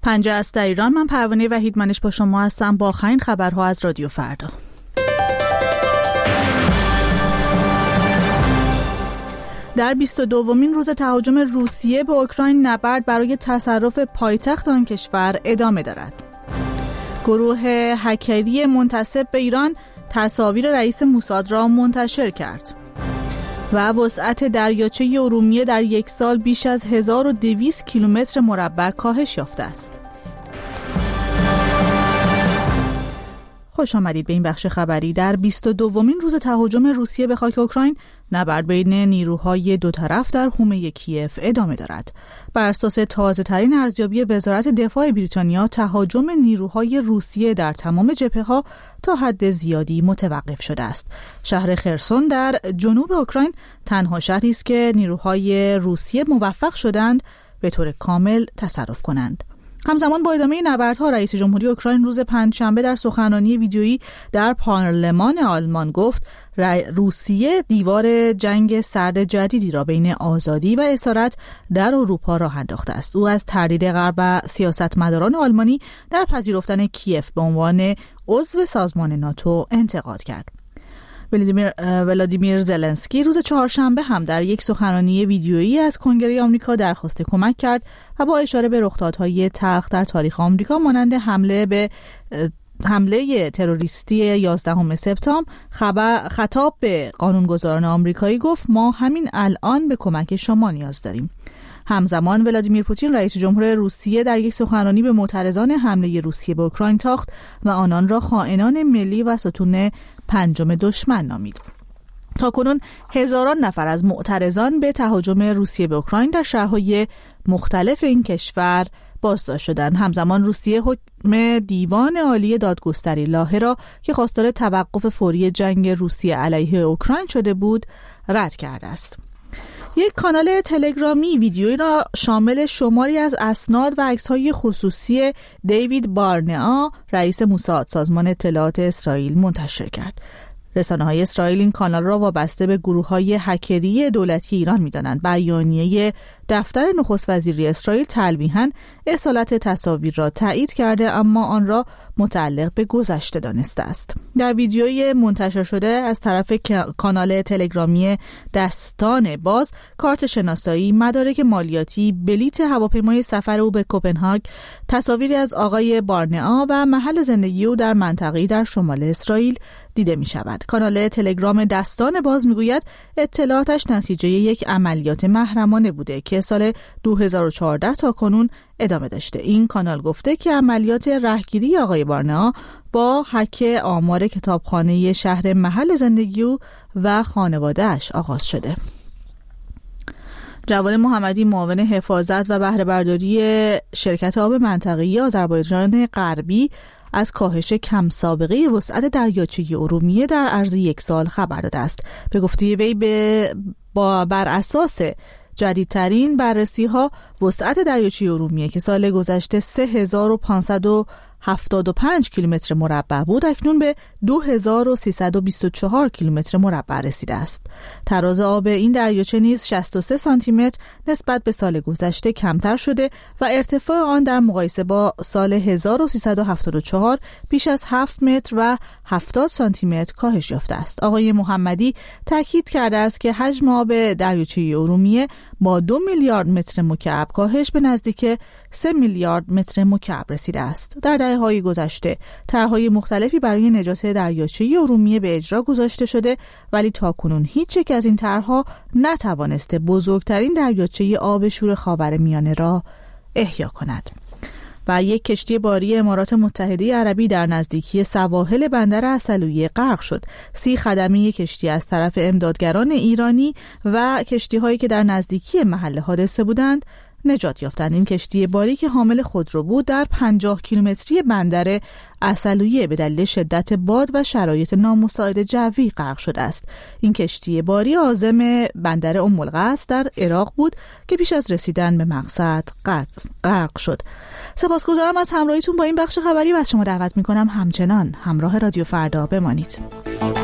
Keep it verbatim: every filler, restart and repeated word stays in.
پنجه است در ایران. من پروانه وحیدمنش با شما هستم با آخرین خبرها از رادیو فردا. در بیست و دومین روز تهاجم روسیه به اوکراین نبرد برای تصرف پایتخت آن کشور ادامه دارد. گروه هکری منتسب به ایران تصاویر رئیس موساد را منتشر کرد و وسعت دریاچه ارومیه در یک سال بیش از هزار و دویست کیلومتر مربع کاهش یافته است. خوش آمدید به این بخش خبری. در بیست و دومین روز تهاجم روسیه به خاک اوکراین، نبرد بین نیروهای دو طرف در حومه کیف ادامه دارد. بر اساس تازه‌ترین ارزیابی وزارت دفاع بریتانیا، تهاجم نیروهای روسیه در تمام جبهه‌ها تا حد زیادی متوقف شده است. شهر خرسون در جنوب اوکراین تنها شهری است که نیروهای روسیه موفق شدند به طور کامل تصرف کنند. همزمان با ادامه نبردها، رئیس جمهوری اوکراین روز پنجشنبه در سخنرانی ویدیویی در پارلمان آلمان گفت روسیه دیوار جنگ سرد جدیدی را بین آزادی و اسارت در اروپا راه انداخته است. او از تردید غرب و سیاستمداران آلمانی در پذیرفتن کیف به عنوان عضو سازمان ناتو انتقاد کرد. ولادیمیر ولادیمیر زلنسکی روز چهارشنبه هم در یک سخنرانی ویدیویی از کنگره آمریکا درخواست کمک کرد و با اشاره به رخدادهای تلخ در تاریخ آمریکا مانند حمله به حمله تروریستی یازدهم سپتامبر خبر خطاب به قانونگذاران آمریکایی گفت ما همین الان به کمک شما نیاز داریم. همزمان ولادیمیر پوتین رئیس جمهور روسیه در یک سخنرانی به معترضان حمله روسیه به اوکراین تاخت و آنان را خائنان ملی و ستون پنجم دشمن نامید. تاکنون هزاران نفر از معترضان به تهاجم روسیه به اوکراین در شهرهای مختلف این کشور بازداشت شدند. همزمان روسیه حکم دیوان عالی دادگستری لاهه را که خواستار توقف فوری جنگ روسیه علیه اوکراین شده بود رد کرده است. یک کانال تلگرامی ویدیویی را شامل شماری از اسناد و عکس‌های خصوصی دیوید بارنئا، رئیس موساد سازمان اطلاعات اسرائیل منتشر کرد. رسانه‌های اسرائیل این کانال را وابسته به گروه‌های هکری دولتی ایران می‌دانند. بیانیه دفتر نخست وزیری اسرائیل تلویحاً اصالت تصاویر را تایید کرده، اما آن را متعلق به گذشته دانسته است. در ویدیوی منتشر شده از طرف کانال تلگرامی دستان باز، کارت شناسایی، مدارک مالیاتی، بلیت هواپیمای سفر او به کوپنهاگ، تصاویری از آقای بارنئا و محل زندگی او در منطقه‌ای در شمال اسرائیل دیده می شود. کانال تلگرام دستان باز می گوید اطلاعاتش نتیجه یک عملیات محرمانه بوده که سال دو هزار و چهارده تا کنون ادامه داشته. این کانال گفته که عملیات رهگیری آقای بارنئا با هک آمار کتابخانه شهر محل زندگی او و خانواده‌اش آغاز شده. جواد محمدی، معاون حفاظت و بهره برداری شرکت آب منطقه‌ای آذربایجان غربی، از کاهش کم سابقه وسعت دریاچه ارومیه در عرض یک سال خبر داده است. به گفته وی به با بر اساس جدیدترین بررسی ها، وسعت دریاچه ارومیه که سال گذشته سه هزار و پانصد و هفتاد و پنج کیلومتر مربع بود، اکنون به دو هزار و سیصد و بیست و چهار کیلومتر مربع رسیده است. تراز آب این دریاچه نیز شصت و سه سانتی متر نسبت به سال گذشته کمتر شده و ارتفاع آن در مقایسه با سال هزار و سیصد و هفتاد و چهار بیش از هفت متر و هفتاد سانتی متر کاهش یافته است. آقای محمدی تاکید کرده است که حجم آب دریاچه ارومیه با دو میلیارد متر مکعب کاهش به نزدیک سه میلیارد متر مکعب رسیده است. در دهه‌های گذشته طرح‌های مختلفی برای نجات دریاچه ارومیه به اجرا گذاشته شده، ولی تاکنون هیچ یک از این طرح‌ها نتوانسته بزرگترین دریاچه آب شور خاورمیانه را احیا کند. و یک کشتی باری امارات متحده عربی در نزدیکی سواحل بندر عسلویه غرق شد. سی خدمه کشتی از طرف امدادگران ایرانی و کشتی‌هایی که در نزدیکی محل حادثه بودند نجات یافتند. این کشتی باری که حامل خودرو بود در پنجاه کیلومتری بندر عسلویه به دلیل شدت باد و شرایط نامساعد جوی غرق شده است. این کشتی باری عازم بندر ام القصر در عراق بود که پیش از رسیدن به مقصد غرق شد. سپاسگزارم از همراهیتون با این بخش خبری و از شما دعوت می‌کنم همچنان همراه رادیو فردا بمانید.